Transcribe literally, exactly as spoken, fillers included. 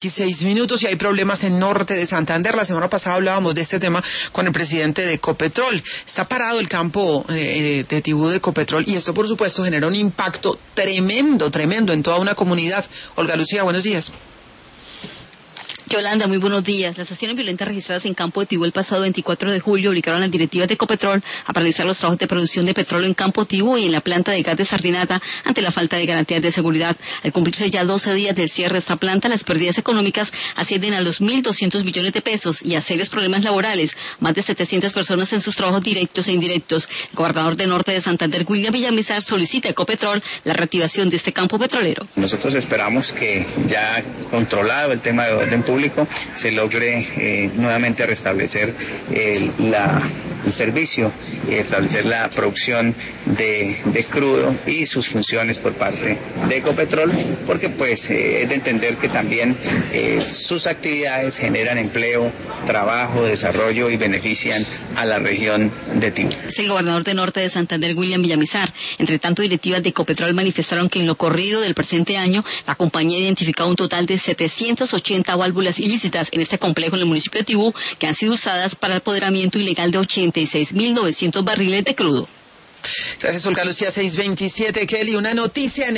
dieciséis minutos y hay problemas en norte de Santander. La semana pasada hablábamos de este tema con el presidente de Ecopetrol. Está parado el campo de, de Tibú de Ecopetrol y esto por supuesto genera un impacto tremendo, tremendo en toda una comunidad. Olga Lucía, buenos días. Yolanda, muy buenos días. Las acciones violentas registradas en Campo de Tibú el pasado veinticuatro de julio obligaron a las directivas de Ecopetrol a paralizar los trabajos de producción de petróleo en Campo Tibú y en la planta de gas de Sardinata ante la falta de garantías de seguridad. Al cumplirse ya doce días del cierre de esta planta, las pérdidas económicas ascienden a los mil doscientos millones de pesos y a serios problemas laborales. Más de setecientas personas en sus trabajos directos e indirectos. El gobernador de Norte de Santander, William Villamizar, solicita a Ecopetrol la reactivación de este campo petrolero. Nosotros esperamos que ya controlado el tema de orden público se logre eh, nuevamente restablecer eh, la, el servicio, eh, establecer la producción de, de crudo y sus funciones por parte de Ecopetrol, porque pues eh, es de entender que también eh, sus actividades generan empleo, trabajo, desarrollo y benefician a la región de Tibú. Es el gobernador de Norte de Santander, William Villamizar. Entre tanto, directivas de Ecopetrol manifestaron que en lo corrido del presente año, la compañía ha identificado un total de setecientas ochenta válvulas ilícitas en este complejo en el municipio de Tibú, que han sido usadas para el apoderamiento ilegal de ochenta y seis mil novecientos barriles de crudo. Gracias, Olga Lucía. seis veintisiete, Kelly, una noticia en